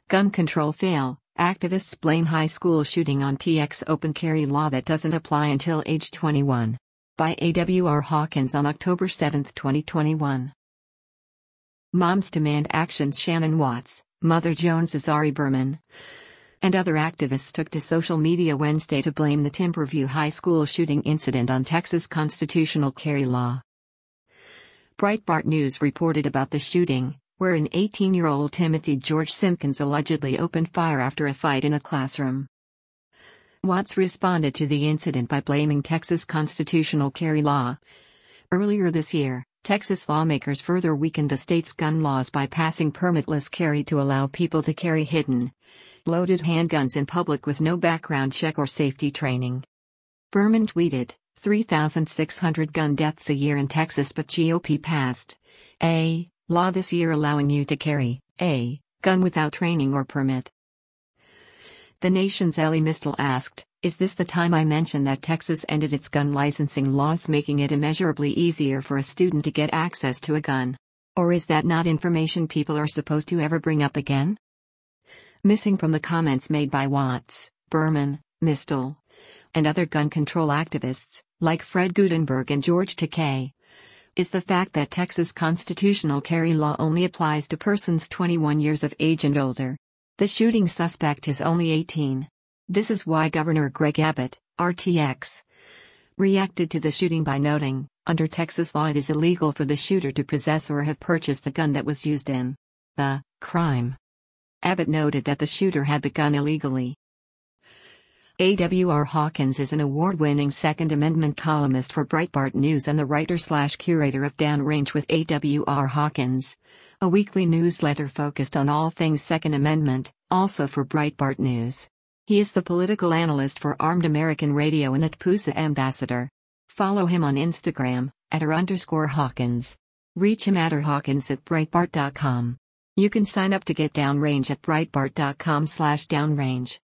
Gun control fail. Activists blame high school shooting on TX open carry law that doesn't apply until age 21. By A.W.R. Hawkins on October 7, 2021. Moms demand actions. Shannon Watts, Mother Jones, Azari Berman, and other activists took to social media Wednesday to blame the Timberview High School shooting incident on Texas constitutional carry law. Breitbart News reported about the shooting, where an 18-year-old Timothy George Simpkins allegedly opened fire after a fight in a classroom. Watts responded to the incident by blaming Texas constitutional carry law. Earlier this year, Texas lawmakers further weakened the state's gun laws by passing permitless carry to allow people to carry hidden, loaded handguns in public with no background check or safety training. Berman tweeted, 3,600 gun deaths a year in Texas, but GOP passed a law this year allowing you to carry a gun without training or permit. The Nation's Ellie Mistel asked, "Is this the time I mentioned that Texas ended its gun licensing laws, making it immeasurably easier for a student to get access to a gun? Or is that not information people are supposed to ever bring up again?" Missing from the comments made by Watts, Berman, Mistel, and other gun control activists, like Fred Gutenberg and George Takei, is the fact that Texas constitutional carry law only applies to persons 21 years of age and older. The shooting suspect is only 18. This is why Governor Greg Abbott, RTX, reacted to the shooting by noting, under Texas law it is illegal for the shooter to possess or have purchased the gun that was used in the crime. Abbott noted that the shooter had the gun illegally. A.W.R. Hawkins is an award-winning Second Amendment columnist for Breitbart News and the writer/curator of Downrange with A.W.R. Hawkins, a weekly newsletter focused on all things Second Amendment, also for Breitbart News. He is the political analyst for Armed American Radio and at PUSA Ambassador. Follow him on Instagram, @r_Hawkins. Reach him at @Hawkins@Breitbart.com. You can sign up to get Downrange at Breitbart.com/Downrange.